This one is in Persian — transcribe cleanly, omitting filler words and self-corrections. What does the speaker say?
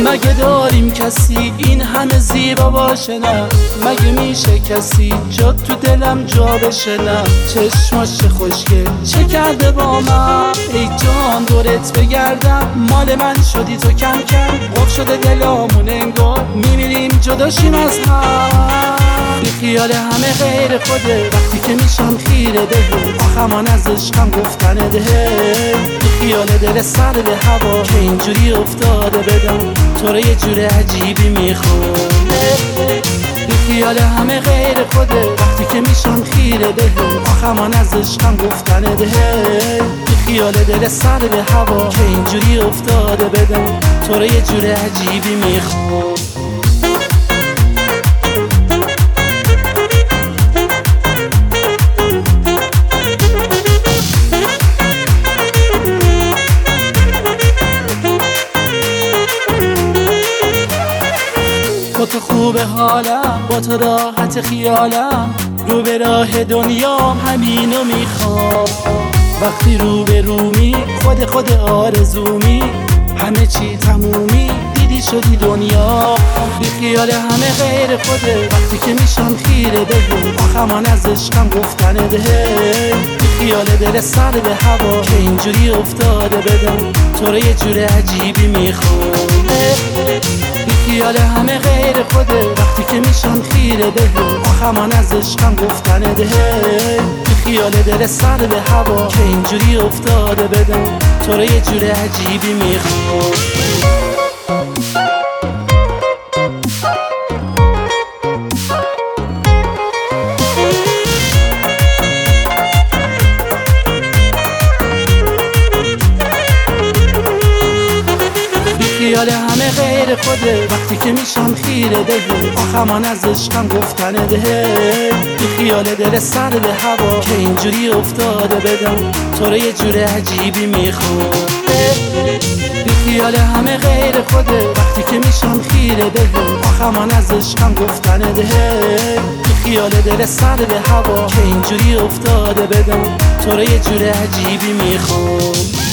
مگه داریم کسی این همه زیبا باشه نه؟ مگه میشه کسی جا تو دلم جا بشه نه؟ چشماش چه خوشگل چه کرده با من، ای جان دورت بگردم مال من شدی تو کم کم. قف شده دلامون انگار میمیریم جداشیم از هم. بی خیال همه غیر خوده وقتی که میشم خیره به آخمان از عشقم گفتنه ده. بی خیال دل سر به هوا که اینجوری افتاده بدم تو رو یه جور عجیبی میخونه. بی خیال همه غیر خوده وقتی که میشم خیره به آخمان از عشقم گفتنه ده. بی خیال دل سر به هوا که اینجوری افتاده بدم تو رو یه جور عجیبی میخونه. با تو خوب حالم با تو راحت خیالم، رو به راه دنیا همینو میخوام. وقتی رو به رومی خود آرزومی همه چی تمومی دیدی شدی دنیا. بی خیال همه غیر خوده وقتی که میشم خیره به آخمان از عشقم گفتنه ده. بی خیال دل سر به هوا که اینجوری افتاده بدم تو رو یه جور عجیبی میخونه. بی خیال همه غیر خوده وقتی که میشم خیره به آخمان از عشقم گفتنه ده. بی خیال دل سر به هوا که اینجوری افتاده بدم تو رو یه جور عجیبی میخونه. خیال همه غیر خوده وقتی که میشم خیره به آخمان از عشقم گفتنه ده. بی خیال دل سر به هوا که اینجوری افتاده بدم تو رو یه جور عجیبی میخونه. بی خیال همه غیر خوده وقتی که میشم خیره به آخمان از عشقم گفتنه ده. بی خیال دل سر به هوا که اینجوری افتاده بدم تو رو یه جور عجیبی میخونه.